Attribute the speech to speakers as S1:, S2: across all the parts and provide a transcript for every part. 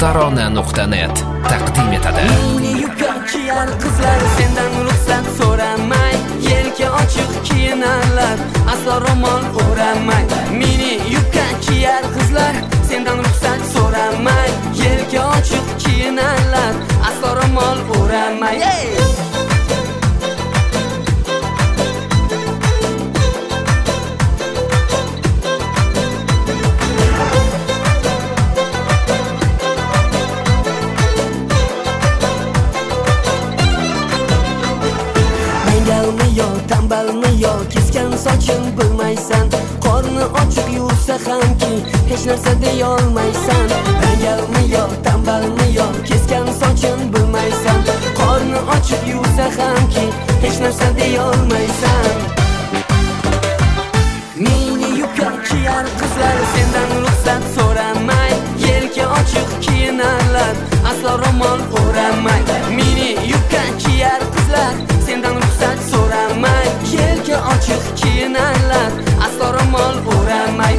S1: Tarona.net taqdim etadi.
S2: Mini yubka kiyar qizlar sendan ruxsat so'ramay, yelka ochiq kiyinarlar, aslo ro'mol o'ramay. Mini yubka kiyar qizlar sendan ruxsat so'ramay, yelka ochiq kiyinarlar, aslo ro'mol o'ramay. Tambalmi yo kesgan soching bilmaysan, qorni ochiq yursa hamki hech narsa deya olmaysan. Dangalmi yo tambalmi yo kesgan soching bilmaysan, qorni ochiq yursa hamki hech narsa deya olmaysan. Mini yubka kiyar qizlar sendan ruxsat so'ramay, yelka ochiq kiyinarlar, aslo ro'mol o'ramay. Mini yubka kiyar qizlar sendan ruxsat so'ramay, yelka ochiq kiyinarlar, aslo ro'mol o'ramay.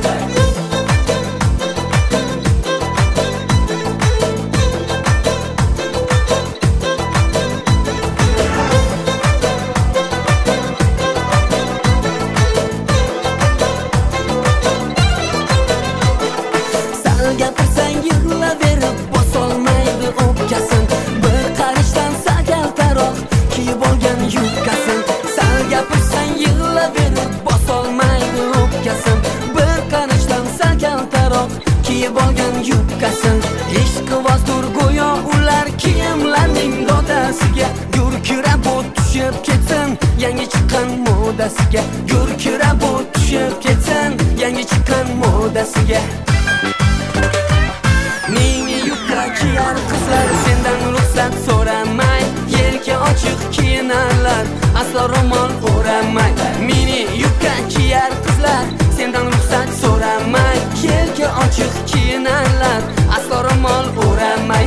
S2: Sal gapirsang yig'laverib bosolmaydi o'pkasin, bir qarashdan sakaltaroq kiyib olgan yubkasin. Sal gapirsang yig'laverib bosolmaydi o'pkasin, bir qarashdan sakaltaroq kiyib olgan yubkasin. Ishqibozdur go'yo ular kiyimlarning dodasiga, gurkirab o't tushib ketsin yangi chiqqan modasiga, gurkirab o't tushib ketsin yangi chiqqan modasiga. Mini yubka kiyar qizlar sendan ruxsat so'ramay, yelka ochiq kiyinarlar, aslo ro'mol o'ramay. Mini yubka kiyar qizlar sendan ruxsat so'ramay, yelka ochiq kiyinarlar, aslo ro'mol o'ramay.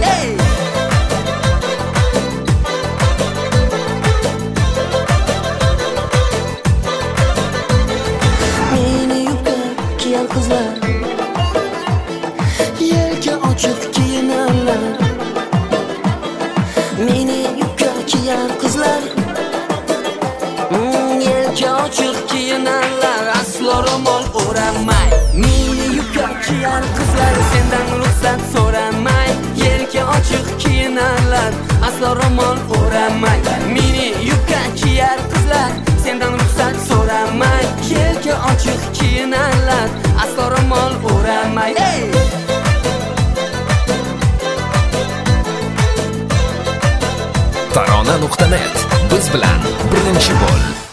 S2: Mini yubka kiyar qizlar yelka ochiq kiyinarlar, mini yubka kiyar qizlar yelka ochiq kiyinarlar, aslo ro'mol o'ramay. Mini yubka kiyar qizlar sendan ruxsat so'ramay, yelka ochiq kiyinarlar, aslo ro'mol o'ramay. Mini yubka kiyar qizlar sendan ruxsat so'ramay, yelka ochiq kiyinarlar, aslo ro'mol o'ramay.
S1: Tarona.net biz bilan birinchi bo'l.